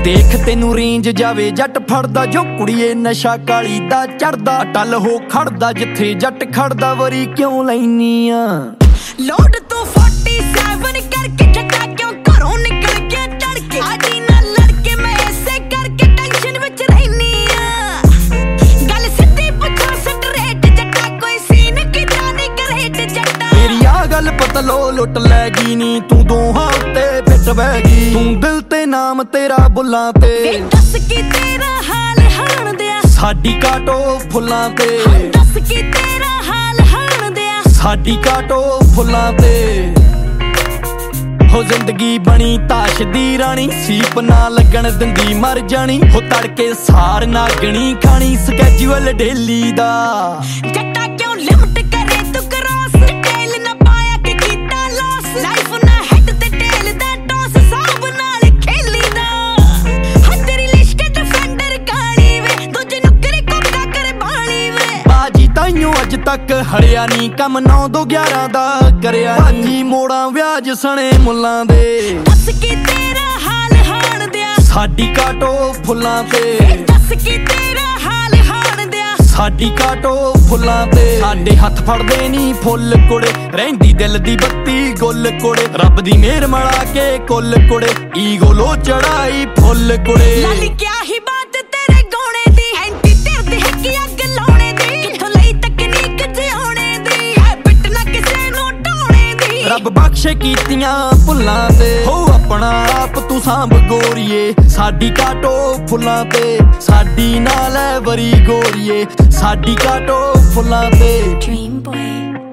ਦੇਖ ਤੈਨੂੰ ਰੇਂਜ ਜਾਵੇ ਜੱਟ ਫੜਦਾ ਜੋ ਕੁੜੀਏ ਨਸ਼ਾ ਕਾਲੀ ਦਾ ਚੜਦਾ ਟੱਲ ਹੋ ਖੜਦਾ ਜਿੱਥੇ ਜੱਟ ਖੜਦਾ ਵਰੀ ਕਿਉਂ ਲੈਨੀ ਆ ਲੋਡ ਤੋਂ 47 ਕਰਕੇ ਜੱਟਾ ਕਿਉਂ ਘਰੋਂ ਨਿਕਲ ਕੇ ਟੜਕੇ ਆਜੀ ਨਾਲ ਲੜ ਕੇ ਮੈਂ ਐਸੇ ਕਰਕੇ ਟੈਨਸ਼ਨ ਵਿੱਚ ਰਹਿਨੀ ਆ ਗੱਲ ਸਿੱਧੀ ਪੁੱਛਾਂ ਸਟਰੇਟ ਜੱਟਾ ਕੋਈ ਸੀਨ ਕਿਦਾਂ ਨਹੀਂ ਕਰੇਟ ਜੱਟਾ ਤੇਰੀ ਆ ਗੱਲ ਪਤਲੋ ਲੁੱਟ ਲੈ ਗਈ ਨੀ ਤੂੰ ਦੋਹਾਂ ਉੱਤੇ ਫਿੱਟ ਬਹਿ ਗਈ ਤੂੰ ਦਿਲ ਤੇ ਨਾਮ ਤੇਰਾ ਬੁੱਲਾਂ ਤੇ ਦੱਸ ਕੀ ਤੇਰਾ ਹਾਲ ਹਾਣ ਦਿਆ ਸਾਡੀ ਕਾਟੋ ਫੁੱਲਾਂ ਤੇ ਦੱਸ ਕੀ ਤੇਰਾ ਹਾਲ ਹਾਣ ਦਿਆ ਸਾਡੀ ਕਾਟੋ ਫੁੱਲਾਂ ਤੇ ਹੋ ਜ਼ਿੰਦਗੀ ਬਣੀ ਤਾਸ਼ ਦੀ ਰਾਣੀ ਸੀਪ ਨਾ ਲੱਗਣ ਦਿੰਦੀ ਮਰ ਜਾਣੀ ਹੋ ਤੜਕੇ ਸਾਰ ਨਾਗਣੀ ਖਾਣੀ ਸਕੈਜੂਅਲ ਡੇਲੀ ਦਾ ਜੱਟਾ ਕਿਉਂ ਲਿਮਟ ਕਰੇ ਤੂੰ ਕਰਾਸ ਟੇਲ ਨਾ ਪਾਇਆ ਕਿ ਕੀਤਾ ਲਾਸ ਲਾਈਫ ਨਾ ਹੈਡ ਤੇ ਟੇਲ ਦਾ ਟੌਸ ਸਾਬ ਨਾਲ ਖੇਲੀ ਦਾ ਹਾਂ ਤੇਰੀ ਲਿਸ਼ਕ ਡਿਫੈਂਡਰ ਕਾਲੀ ਵੇ ਦੂਜੇ ਨੂੰ ਕਰੇ ਕੋਕਾ ਕਰੇ ਬਾਲੀ ਵੇ ਬਾਜੀ ਤਾਈਓ ਅੱਜ ਤੱਕ ਹੜਿਆ ਨਹੀਂ ਕੰਮ 9-11 ਦਾ ਕਰਿਆ ਬਾਜੀ ਮੋੜਾਂ ਵਿਆਜ ਸਣੇ ਮੁੱਲਾਂ ਦੇ ਦੱਸ ਕੀ ਤੇਰਾ ਹਾਲ ਹਾਣ ਦਿਆ ਸਾਡੀ ਕਾਟੋ ਫੁੱਲਾਂ ਤੇ ਦੱਸ ਕੀ ਤੇਰਾ ਹਾਲ ਹਾਣ ਦਿਆ ਸਾਡੀ ਕਾਟੋ ਫੁੱਲਾਂ ਤੇ ਸਾਡੇ ਹੱਥ ਫੜਦੇ ਨੀ ਫੁੱਲ ਕੁੜੇ ਰਹਿੰਦੀ ਦਿਲ ਦੀ ਬੱਤੀ ਗੁੱਲ ਕੁੜੇ ਰੱਬ ਦੀ ਮਿਹਰ ਮਲਾ ਕੇ ਕੁੱਲ ਕੁੜੇ ਈਗੋ ਲੋ ਚੜਾਈ ਫੁੱਲ ਕੁੜੇ ਲਾਲੀ ਕਿਆ ਹੀ ਬਾਤ ਤੇਰੇ ਗਾਉਣੇ ਦੀ ਐਂਟੀ ਤੇਰਦੀ ਹੈ ਕਿ ਅੱਗ ਲਾਉਣੇ ਦੀ ਕਿੱਥੋਂ ਲਈ ਤਕਨੀਕ ਜਿਉਣੇ ਦੀ ਹੈਬਿਟ ਨਾ ਕਿਸੇ ਨੂੰ ਢਾਉਣੇ ਦੀ ਰੱਬ ਬਖਸ਼ੇ ਕੀਤੀਆਂ ਭੁੱਲਾਂ ਤੇ ਹੋ ਆਪਣਾ ਆਪ ਤੂੰ ਸਾਂਭ ਗੋਰੀਏ ਸਾਡੀ ਕਾਟੋ ਫੁੱਲਾਂ ਤੇ ਸਾਡੀ ਨਾਲ ਐ ਵਰੀ ਗੋਰੀਏ ਸਾਡੀ ਕਾਟੋ ਫੁੱਲਾਂ ਤੇ Dream boy